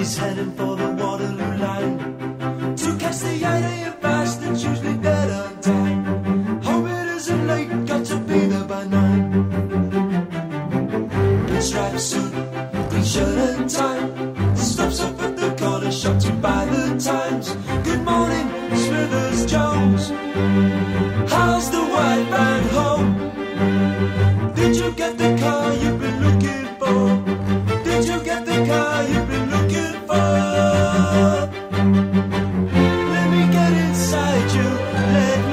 He's heading for the Waterloo line to catch the 8 a.m. fast that's usually dead on time. Hope it isn't late, got to be there by 9. It's right suit, green shirt and tie, stops up at the corner shop to buy the Times. Good morning, Smithers Jones. How's the white man home? Did you get the car you've been looking for? Did you get the car you've been looking for? Let me get inside you, let me